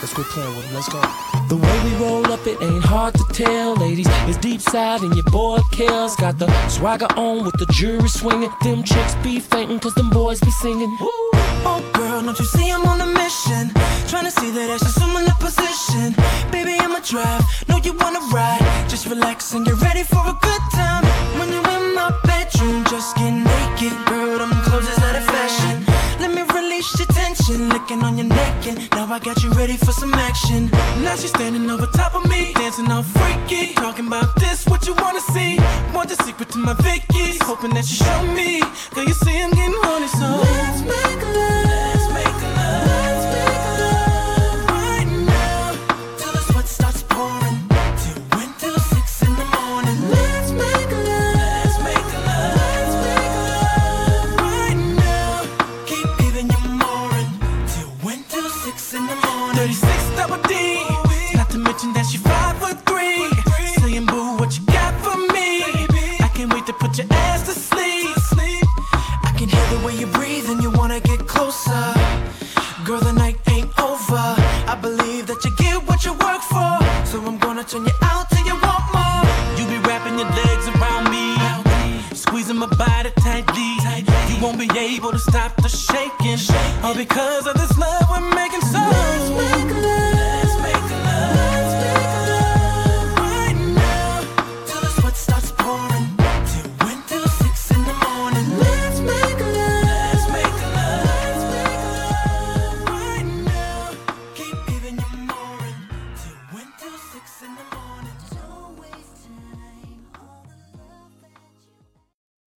Let's quit playing with him. Let's go. The way we roll up, it ain't hard to tell, ladies. It's deep side and your boy Kels got the swagger on with the jury swinging. Them chicks be fainting cause them boys be singing. Woo! Oh girl, don't you see I'm on a mission? Tryna see that ass in similar position. Baby, I'ma drive, know you wanna ride. Just relax and get ready for a good time. When you're in my bedroom, just get naked. Girl, them clothes is out of fashion. Let me release your tension, licking on your neck, and now I got you ready for some action. Now she's standing over top of me, dancing all freaky. Talking about this, what you wanna see? Want the secret to my Vicky's, hoping that you show me. Girl, you see I'm getting horny, so let's make love. Let's make love. Let's make love right now, till the sweat starts pouring, till when till 6 in the morning. Let's make love. Let's make love. Let's make love right now. Keep giving you more till when till 6 in the morning. 36 double D, not to mention that she 5'3". Saying boo, what you got for me? I can't wait to put your ass to sleep. I can hear the way you breathe and you wanna get closer. Girl, the night ain't over. I believe that you get what you work for, so I'm gonna turn you out till you want more. You be wrapping your legs around me, squeezing my body tightly. You won't be able to stop the shaking, all because of this love we're making. So